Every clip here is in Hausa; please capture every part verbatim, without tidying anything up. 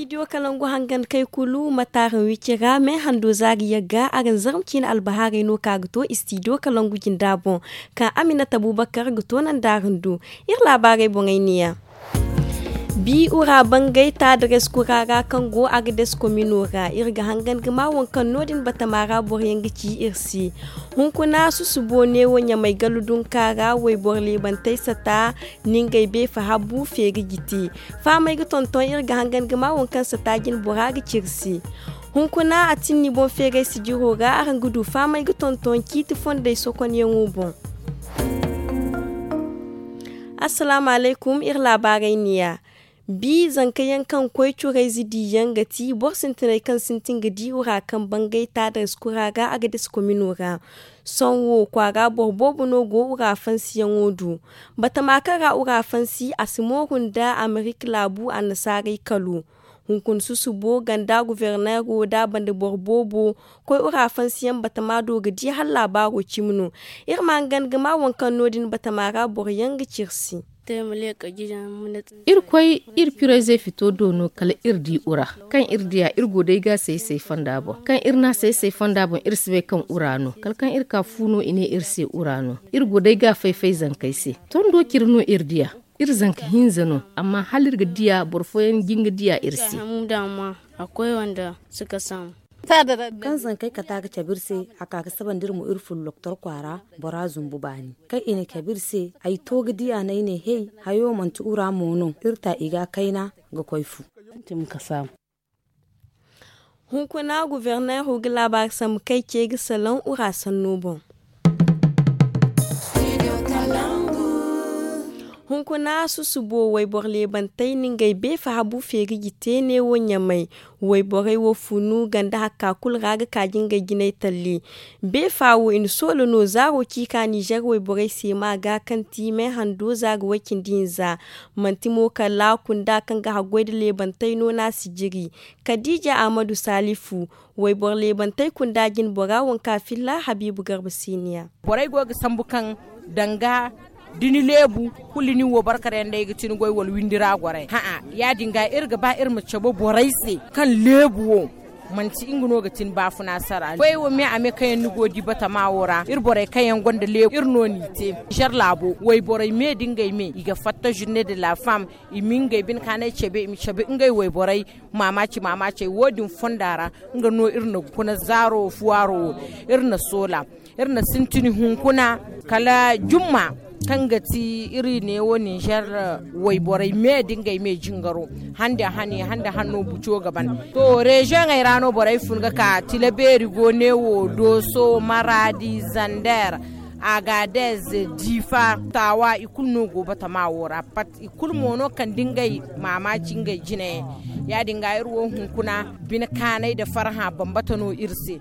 Studio Kalangu hangan kai kulu matarin wikira mai hando zagi yaga agan zarmkin albahari no kagto Studio Kalangu gindabon kan Aminata Abubakar gto nan darindu ir labarai bongainiya. Bi ura bangai ta adres kurara kan go agdes kominora irga hangan gama wankan nodin batamara boryen gici irsi hunkuna su subo ne wonya mai galudun kara wai borle bantai sata ningai be fa habu feri giti fa mai tonton irga hangan gama wankan sata gin boragi cirsi hunkuna atinni bon fere si jiroga aran gudu fa mai tonton kiti fonde sokon yengu bon. Assalamu alaikum ir labarai niya. Bi zanka yankan kwai curai zidi yangati bor sintinai kan sintin gadi ura kan bangai ta da skuraga aga da skominora son wo kwara borbobu no go ura fansi yan wodu bata makara ura fansi asimo hunda amerika labu a nasarai kalu hunkun susubo ganda gouverneur da bande borbobo koi ura fansi yan bata mado gadi har labaro kimno irman gangama wankan nodin bata mara bor yanga cirsi irkwai irpire zai fito dono kala irdi ura kan irdiya irgo dai ga sai sai fanda bo kan irna sai sai fanda bo irsibe kan urano kalkan irka funo ine irse urano irgo dai ga faifai zankai se ton do kirno irdiya ir zanka hinzano amma halir ga diya borfoyen ginga diya irsi dama akwai wanda suka samu kan zan kai ka taga kabirse a kaka saban dirmu irful loktor kwara bora zumbu bani kai ine kabirse ai toga diya nai ne hey hayo mantu ura mono irta iga kaina ga koifu tim ka samu hunkuna gouverneur hugla ba sam kai ke ga salon ura sanno hunkuna su subo wai borle bantai ningai be fa habu feri gite ne wonya mai wai borai wo funu ganda hakka kul raga kajin ga ginai talle be fa wo in solo no zaro ki ka Niger wai borai se ma ga kan ti mai hando zaga wakin dinza mantimo kala kunda kan ga hagwai da le bantai no na sijiri Khadija Ahmadu Salifu wai borle bantai kunda gin bora wanka filla Habibu Garba Siniya borai go ga sambukan danga dini lebu kulini wo barkare nda yigi tin goy wal windira gore ha a ya dinga irga ba irma chabo boraise kan lebu wo manti inguno ga tin ba funa sara goy wo me ame kayen ni godi bata mawora ir boray kayen gonda lebu irno ni te jar labo way boray me dinga me iga fatta journée de la femme i mingay bin kanay chebe mi chebe ngay way boray mamaci mamaci wodin fondara nga no irna kuna zaro fuaro irna sola irna sintini hunkuna kala jumma kangati iri ne woni jar wai borai me dingai me jingaro hande hani hande hanno buco gaban to region ai rano borai funga ka tilaberi go ne wo doso maradi zander agadez difa tawa ikulno go bata mawora pat ikulmono kan dingai mamaci ngai jine ya dinga irwo hunkuna bin kanai da farha bambatano irse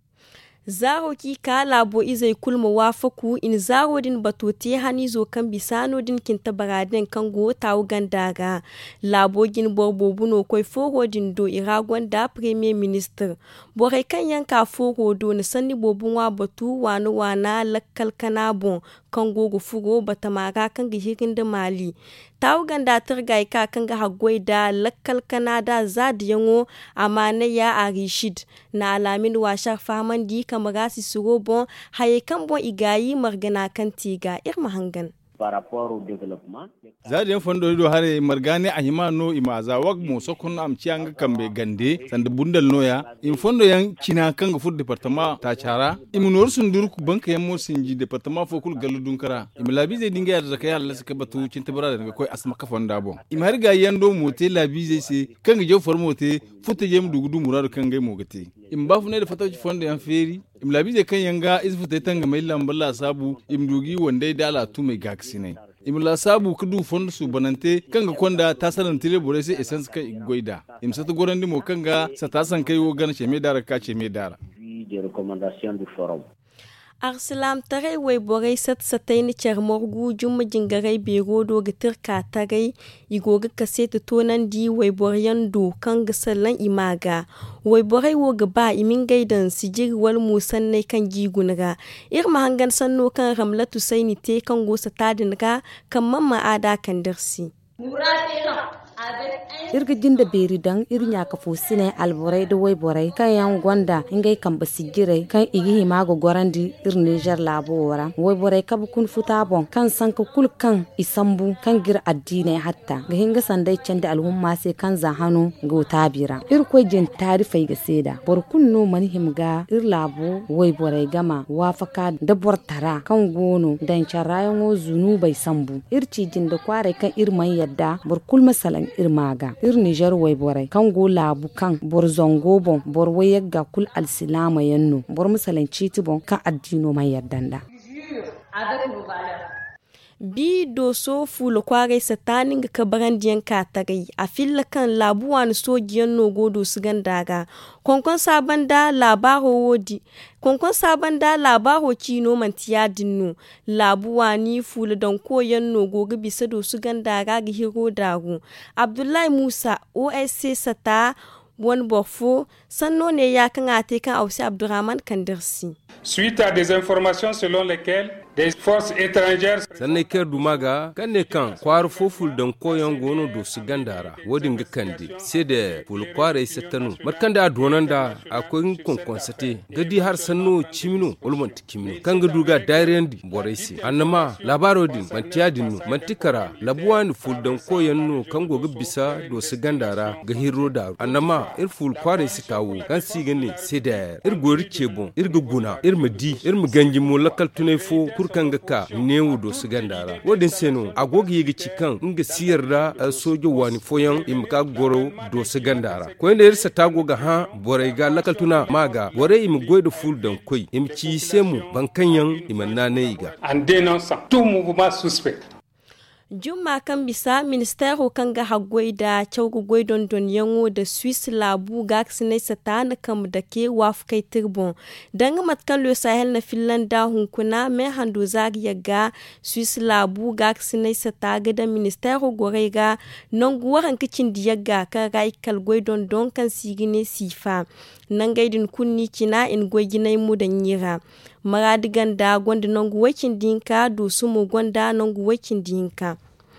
zaro ki ka labo izai kulma wafaku in zaro din batote hani zo kan bisano din kinta baradin kan go tawo gandaga labo gin borbo buno koi fogo din do iragon da premier minister borai kan yanka fogo do na sanni bobun wa batu wani wana lakkal kanabon kan gogo fugo batamaga kan gihirin da mali tawo ganda tirgai ka kan ga hagwai da lakkal kanada za da yango amana ya a rishid na alamin washar faman di kamar si suro bon haye kan bon igayi margana kan tiga irma hangan par rapport au développement zadi fondo do hare margane a himano imaza wag mo sokon am cianga kambe gande sande bundal noya in fondo yan kina kan fu departement ta cara imunor sundur ku banka yan mo sinji departement fokul galudun kara imlabi ze dinga da kai Allah suka batu cinta bara daga koi asma ka fonda bon im har ga yando mote labi ze se kan ga jo formote futa jem dugudu murado kan ga mo gate im bafu ne da fataji fondo yan feri im labi ze kan yanga isfuta tanga mai lamballa sabu im dugi wanda dala tu mai gaksine imla sabu kudu fondu su banante kanga konda tasalan tile bore sai essence kai goida im sata gorandi mo kanga satasan kai wo gan cheme dara ka cheme dara des recommandations du forum Arsalam tarai wai borai sat satai ni charmorgu jumma jingarai biro do gitir ka tarai igoga kaseta tonan di wai boryan do kan gasalan imaga wai borai wo gaba imin gaidan sijir wal musan ne kan gigunga irma hangan sanno kan ramlatu saini te kan go satadin ga kan mamma ada kan darsi murate no irga jinda beri dan irnya ka fosine alborai da wai borai kan yan gwanda ingai kan basigirai kan igi himago gorandi ir Niger labo wara wai borai ka kun futa bon kan sanka kul kan isambu kan gir addinai hatta ga hinga sandai cande alhumma sai kan za hanu go tabira ir ko jin tarifai ga seda bor kunno mani himga ir labo wai borai gama wafaka da bortara kan gono dan charayan wo zunu bai sambu ir cijin da kware kan ir man yadda bor kul masalan ir maga ir Niger wai borai kan go labu kan bor zongo bon bor wayagga kul alsilama yanno bor masalan citi bon kan addino man yaddanda bi doso fulo kware satanin ga kabarandiyan katagai a filla kan labuwan sojiyan nogo do su gandaga konkon saban da labaro wodi konkon saban da labaro kino mantiya dinno labuwani fulo don koyan nogo ga bisa do su gandaga ga hiro dagu Abdullahi Musa O S C sata wani bofo sanno ne ya kan ate kan Ausi Abdurrahman Kandirsi. Suite à des informations selon lesquelles des forces étrangères sanne ker dumaga kanne kan kwar foful dan koyan gono do sigandara wodin ga kandi sai da ful kware satanu markanda donanda akwai konkonsate gadi har sanno chimino ulmont kimino kan ga duga dairendi boraisi annama labaro din mantiya dinu mantikara labuwan ful dan koyan no kan goga bisa do sigandara ga hiro da annama ir ful kware sitawo kan sigane sai da ir gori cebon ir guna ir madi ir muganji mo lakal tunai fo kurkan ga ka newu do su gandara wodin seno agogi yigi cikan inga siyar da sojo wani foyan imka goro do su gandara ko inda irsa tago ga ha borai ga lakal tuna maga borai im goido ful dan koi im ci semu bankanyan imanna ne ga en dénonçant tout mouvement suspect. Juma kan bisa ministero kan ga hagwai da chaugu gwaidon don yango da Swiss labu ga sinai satana kam da ke wafkai tirbon dan matkan lo sahel na Finlanda hunkuna mai hando zagi ga Swiss labu ga sinai sataga da ministero gorai ga non guwaran kicin diyaga ka rai kal gwaidon don kan sigine sifa nan gaidin kunni kina in gwaginai mu da nyira maradigan da gwanda nan guwakin dinka do su mu gwanda nan guwakin dinka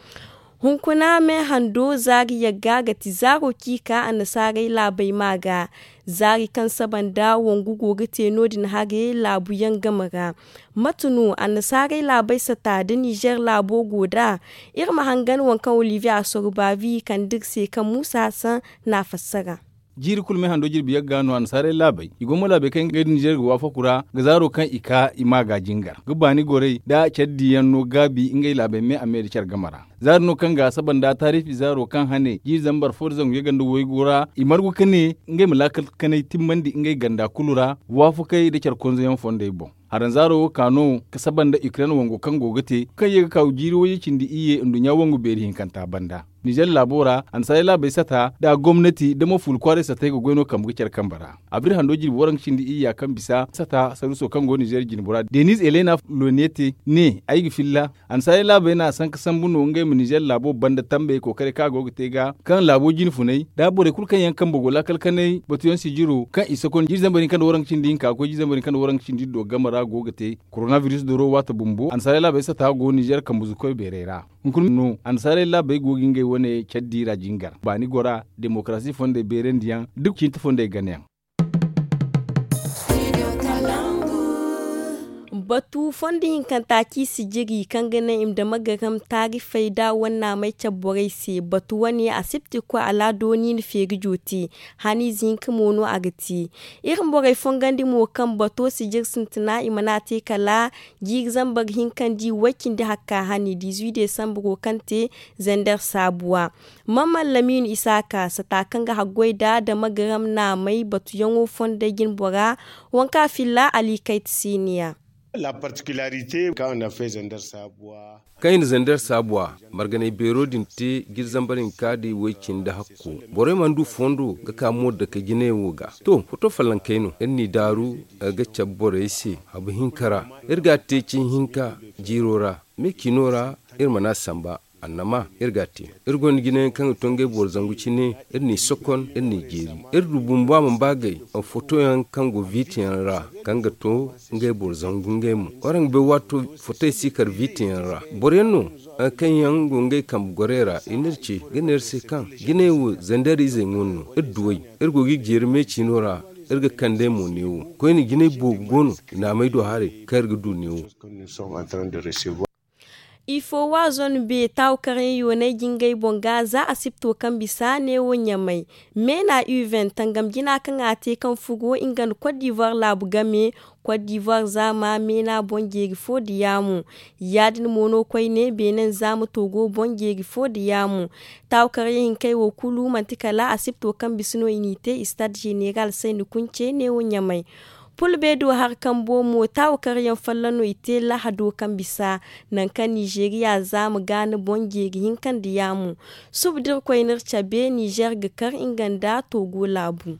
hunkuna mai hando zari ya gaga ti zaro kika a nasarai labai maga zari kan saban da wangu gogi teno din hage labu yan gamara matunu a nasarai labai sata da Niger labo goda irma hangan wankan Olivia Sorbavi kan dirse kan Musa Hassan na fassara. jiri kulme hando jiri biya gano an sare labai igomo labe kan ga Niger ga wafa kura ga zaro kan ika ima ga jingar gubani gore da chaddi yanno gabi ingai labe me americar gamara zarno kan ga saban da tarifi zaro kan hane ji zambar forzan ya ganda woy gura imargu kane ingai mulakal kane timmandi ingai ganda kulura wafu kai da charkonzo yan fonde bon haran zaro kano kasaban da Ukraine wango kan gogate kan yaga kaw jiri woyi cindi iye ndunya wango beri hin kanta banda Niger labora an sai labai sata da gwamnati da maful kware sata ga gono kan bukicar kambara abir hando jiri woran cindi iya kan bisa sata saruso kan go Niger jinbura Denis Elena Lonete ne ayi filla an sai labai na san kasan bunu ngai mu Niger labo banda tambe ko kare ka gogate ga kan labo jin funai da bore kulkan yankan bogola kalkanai batuyan sijiro kan isakon jiri zambarin kan woran cindi ka ko jiri zambarin kan woran cindi do gamara gogate coronavirus doro wata bumbu ansare la bai sata go Niger kan buzu koy berera kun no ansare la bai go gingai wone chaddira jingar bani gora demokrasi fonde berendian duk cinta fonde ganyan batu fondin kan taki sijiri kan ganin imda magaram tari faida wannan mai cabborai se batu wani asibiti ko aladoni ni feri joti hani zinki mono agati irin borai fongandi mo kan bato sijir sintina imanate kala jig zambar hinkan di wakin da hakka hani dix-huit December kante zandar sabuwa mamman Lamine Isaka satakan ga hagwaida da magaram na mai batu yango fondagin bora wanka filla Ali Kait Senior. La particularité quand on a fait Zender Sabuwa. Kain Zender Sabuwa margane bero dinte gizambarin kadi wekin da hakku. Bore mandu fondo ga kamo da ka gine woga. To foto fallan kaino ni daru ga chabbore isi abu hinkara irga tecin hinka jirora me kinora irmana samba annama irgati irgon gine kan tonge bor zangu cine irni sokon irni geri irdu bumba mun bagay a foto yan kan go vitian ra kan ga to nge bor zangu ngemu orang be wato foto sikar vitian ra boreno kan yan gonge kam gorera inirci giner se kan gine wu zandari zengunno irduwai irgogi germe cinora irga kande mu newo ko ni gine bo gono na mai do hare kar ga du newo. Ifo wa zon be taw kare yone jingay bonga za asipto kan bisa ne wonya mai mena U vingt tangam gina kan ate kan fugo ingan Côte d'Ivoire labu game Côte d'Ivoire zama mena bonjegi fo diyamu yadin mono koy ne benen zamu Togo bonjegi fo diyamu taw kare hin kai wo kulu mantikala asipto kan bisno inite Stade Général Seyni Kunce ne wonya mai Pulbedo har kan bomo taw karyan fallano ite lahado kan bisa nan kan Nigeria zamu gane bongegi hinkan diyamu subdir koynar chabe Niger ga kar inganda Togo labu.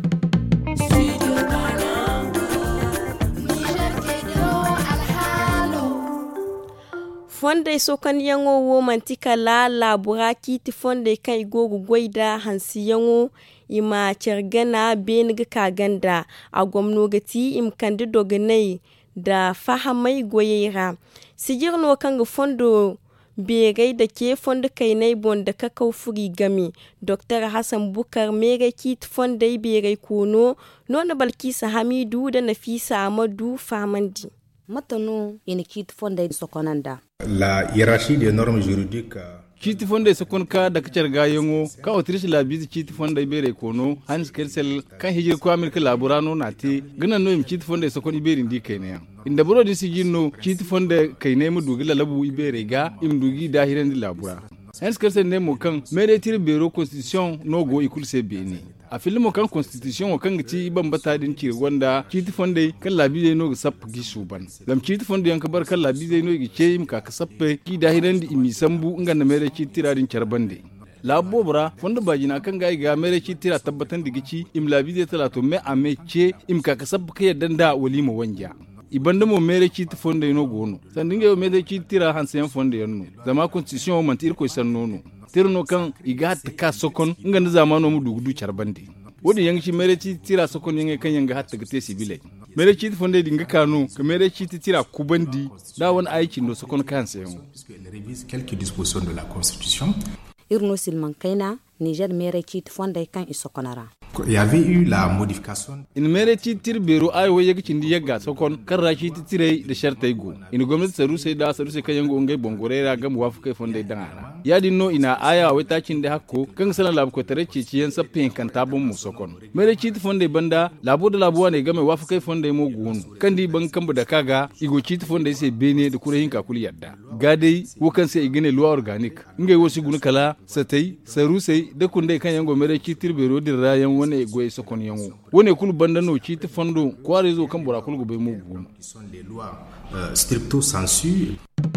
Fonde sokan yango wo mantika la labura kiti fonde kai gogu goida hansi yango ima cergana benga kaganda a gwamnogati im kandido ganai da fahamai goyera sigirno kanga fondo begai da ke fondo kainai bonda kakau furi gami Doctor Hassan Bukar mega kit fondai begai kono nona Balkisa Hamidu da Nafisa Amadu Famandi matano ina kit fonda sokonanda la hiérarchie des normes juridiques kiti fonda sokon ka da kacar gayengo ka autriche la bizi kiti fonda ibere kono hans kersel kan hijir ko amerika laburano nati gana no im kiti fonda sokon ibere ndi kene inda buro di sigino kiti fonda kaine mu dugi labu ibere ga im dugi dahiran di labura hans kersel ne mo kan mere tir bureau constitution no go ikul se beni a filimo kan constitution o kan ci ban bata din ci gonda kiti fonde kan labi zai no ga sap gi suban lam kiti fonde yan kabar kan labi zai no gi ce im ka sappe ki da hidan di imi sambu ngan na mere ci tiradin charbande labo bra fonde bajina kan ga ga mere ci tira tabbatan digi ci im labi zai talato me ame ce im ka sappe kai danda walima wanja ibanda mo mere ci fonde no gono sandinga mere ci tira hansen fonde yanno zama constitution o mantir ko sannono tirno kan igat ka sokon nganda zamano mu dugudu charbande wodi yang ci mere ci tira sokon yang kan yang hatta gate sibile mere ci fonde dinga kanu ka mere ci tira kubandi da won aiki no sokon kan sayo quelques dispositions de la constitution irno silman kaina Niger mere ci fonde kan isokonara il y avait eu la modification in mere ci tir bero ay wo yegi cindi yagga sokon karra ci tire de shartay go in gwamnati saru sai da saru sai kayango ngai bongorera gam wafu kai fonde dangara yadi no ina aya wata cinde hakko kan sanan lab ko tare ci ciyen sappin kan tabon mu sokon mere ci fonde banda labo da labo ne game wafu kai fonde mo gonu kandi ban kambu da kaga igo ci fonde sai bene da kure hinka kul yadda gadai wo kan sai igene loi organique ngai wosi gunu kala satai saru sai da kunde kan yango mere ci tir bero dir rayan wone goy sokon yango wone kul banda no ci ti fondo ko rezo kan bura kul go be mo gun les lois euh, stricto sensu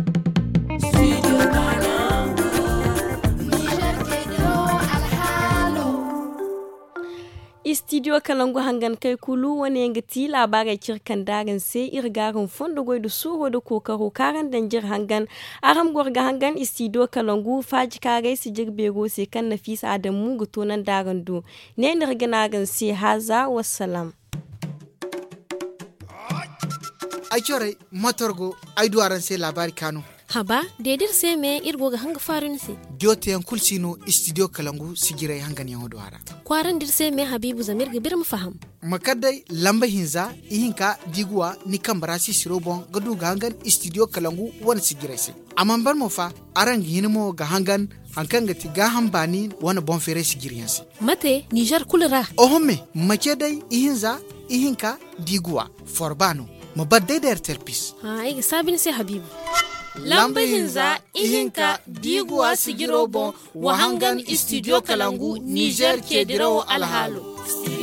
Studio Kalangu hangan kai kulu wani ngati labarai kirkan dagan sai irgarin fondo goy da suro da kokaro karan danjir hangan aram gorga hangan Studio Kalangu faji kare si jirbe go sai kan Nafisa Adamu guto nan dagan do ne nirganagan sai haza wassalam ai chore motorgo ai duaran sai labari kanu haba dedir sai me irgo ga hanga farin si jote yan kulsino Studio Kalangu sigirai hangan yan duara kwaran dir sai me habibu zamir ga bir mu faham makadai lamba hinza ihinka digwa ni kambara si sirobon gadu ga hangan Studio Kalangu wani sigirai si amman bar mo fa aran hinmo ga hangan hankan ga tiga hambani wani bon fere sigiriyan si mate Niger kulra ohomme makedai ihinza ihinka digwa forbano mo badde der terpis ha ai sabin sai habibu lamba hinza ihinka digwa sigirobon wahangan Studio Kalangu Niger ke dirawo alhalo.